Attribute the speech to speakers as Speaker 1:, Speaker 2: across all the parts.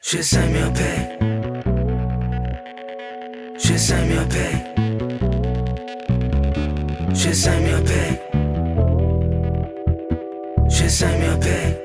Speaker 1: She sent me a pic. She sent me a pic. She sent me a pic. She sent me a pic.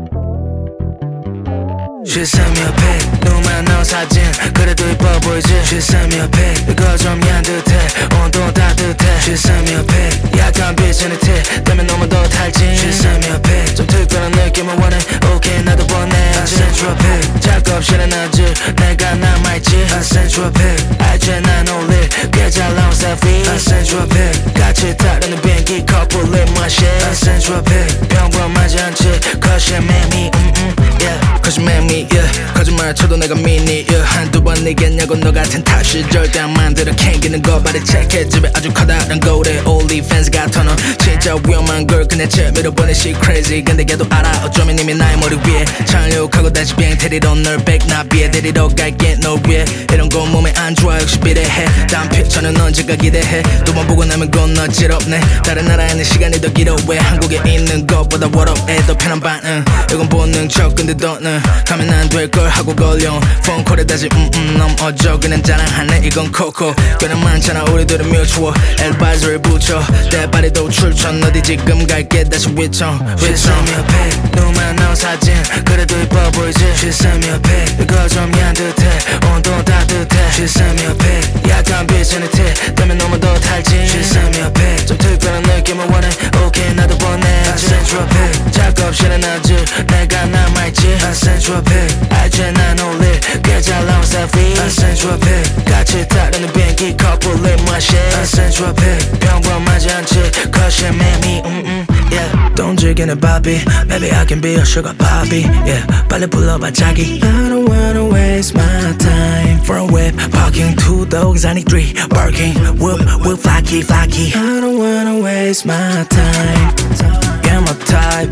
Speaker 1: She sent me a pic. 눈만 나온 사진 그래도 이뻐 보이지. She sent me a pic. 이거 좀 얀듯해 온도 따뜻해. She sent me a pic. 약간 비치는 티 때문에 너무 더 탈진. She sent me a pic. 좀 특별한 느낌을 원해. Okay 나도 보내. I sent you a pic. 작업실에 놔줄 내가 남아있지. I sent you a pic. 알지 난 올릴 꽤 잘 나온 selfie. I sent you a pic. 같이 타려는 비행기 couple in my shit. I sent you a pic. 평범하지 않지 cause you made me yeah. Cause you made me yeah. 거짓말 쳐도 내가 믿니 yeah. 한두 번 얘기했냐고 너 같은 탓이 절대 안 만들어 캥기는 거 발이 체크해 집에 아주 커다란 거울에 OnlyFans 같아 너 진짜 위험한 걸 그냥 재미로 보내 she crazy 근데 걔도 알아 어쩌면 이미 나의 머리 위에 착륙하고 다시 비행 데리러 널 백나비에 데리러 갈게 널 위해 이런 거 몸에 안 좋아 역시 비례해 다음 피처는 언제가 기대해 두 번 보고 나면 건너지럽네 다른 나라에 있는 시간이 더 길어 왜 한국에 있는 것보다 what up 해 더 편한 반응 이건 본능적 근데 너는 가면 안 될 걸 하고 걸려 폰콜에 다시 넘어져 그냥 자랑하네 이건 코코 꽤나 많잖아 우리들은 뮤추얼 advisory 붙여 대바리도 출전 어디 지금 갈게 다시 위청 She sent me a pic 눈만 나온 사진 그래도 이뻐 보이지 She sent me a pic 이거 좀 얀듯해 온도 따뜻해 She sent me a pic 약간 비치는 티 때문에 너무 더 탈진 She sent me a pic 좀 특별한 느낌을 원해 Okay 나도 보내 I sent you a pic 작업실에 놔줄 내가 남아있지 I sent you a pic 알지 난 올릴 꽤 잘 나온 selfie I sent you a pic 같이 타려는 비행기 couple in my shit I sent you a pic 평범하지 않지 cause you made me yeah. Don't drink in a bobby Maybe I can be a sugar poppy yeah. 빨리 불러봐 자기 I don't wanna waste my time For a whip Parking two dogs I need three Barking Whoop whoop flocky flocky I don't wanna waste my time Get my type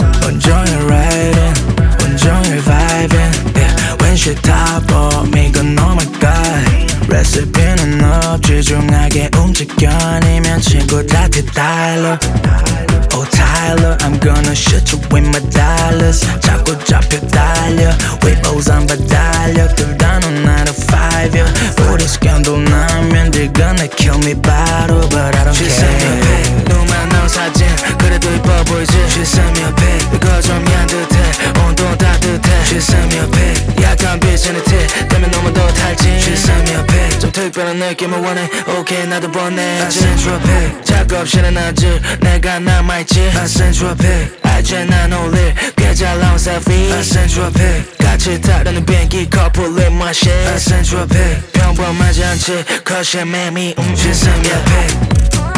Speaker 1: 온종일 riding 온종일 vibing yeah. When she top of me 건 oh my god 레시피는 없지 중하게 움직여 아니면 친구들한테 달러 Oh Tyler I'm gonna shoot you with my dollars 자꾸 잡혀 달려 Weebles 안 받달려 둘 다 넌 9 to 5 yeah. 우리 스캔들 나면 they're gonna kill me 바로 But I don't care She sent me a pic 눈만 나온 사진 그래도 이뻐 보이지 She sent me a pic 이거 좀 얀듯해 온도 따뜻해 She sent me a pic 약간 비치는 티 때문에 너무 더 탈진 She sent me a pic 좀 특별한 느낌을 원해 Okay 나도 보내 I sent you a pic 작업실에 놔줄 내가 남아있지 I sent you a pic 알지 난 올릴 꽤 잘 나온 selfie I sent you a pic 같이 타려는 비행기 couple in my shit I sent you a pic 평범하지 않지 cause you made me She sent me a pic